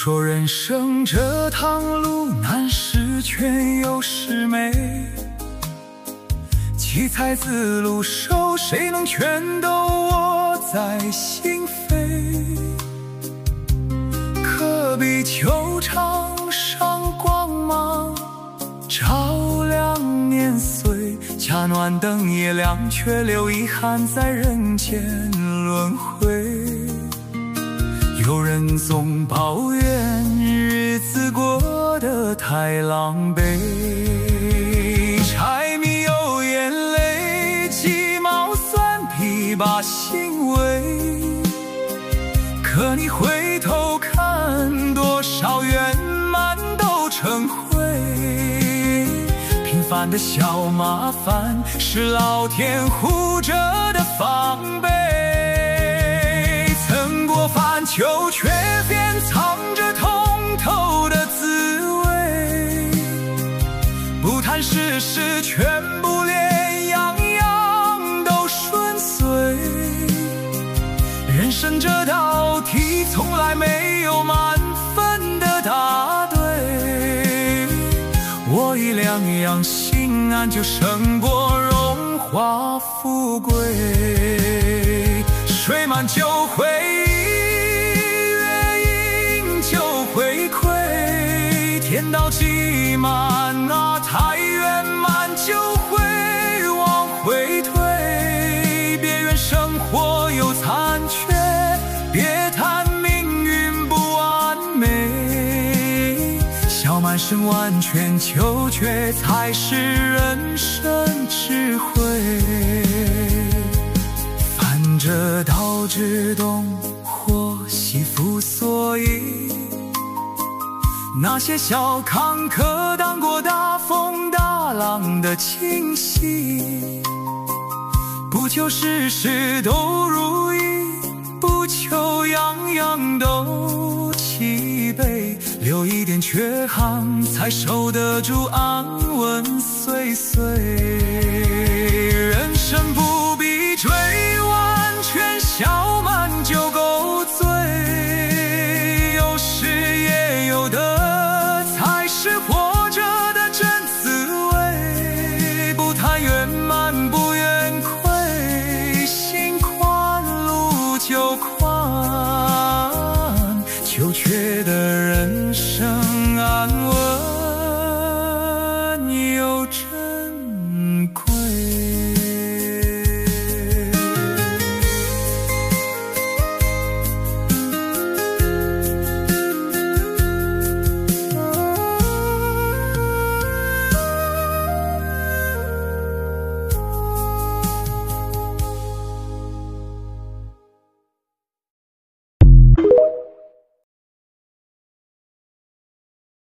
说人生这趟路难，十全又十美，七彩子路手，谁能全都握在心扉？可比球场上光芒照亮年岁，恰暖灯也亮，却留遗憾在人间轮回。有人总抱怨日子过得太狼狈，柴米油盐泪，鸡毛蒜皮把心围。可你回头看，多少圆满都成灰。平凡的小麻烦，是老天护着的防备。曾过泛秋却便藏着通透的滋味，不谈世事全不恋，样样都顺遂。人生这道题从来没有满分的答对，我以两样心安，就胜过荣华富贵。水满就回忆，月盈就回馈，天道既满啊，太圆满就会往回退。别怨生活有残缺，别谈命运不完美，笑满身万全求缺，才是人生智慧。这道只懂或惜福，所以那些小坎坷当过大风大浪的侵袭。不求事事都如意，不求样样都齐备，留一点缺憾，才守得住安稳岁岁。人生不必追完全笑满就够醉，有失也有得，才是活着的真滋味。不谈圆满不怨愧，心宽路就宽，求缺的人生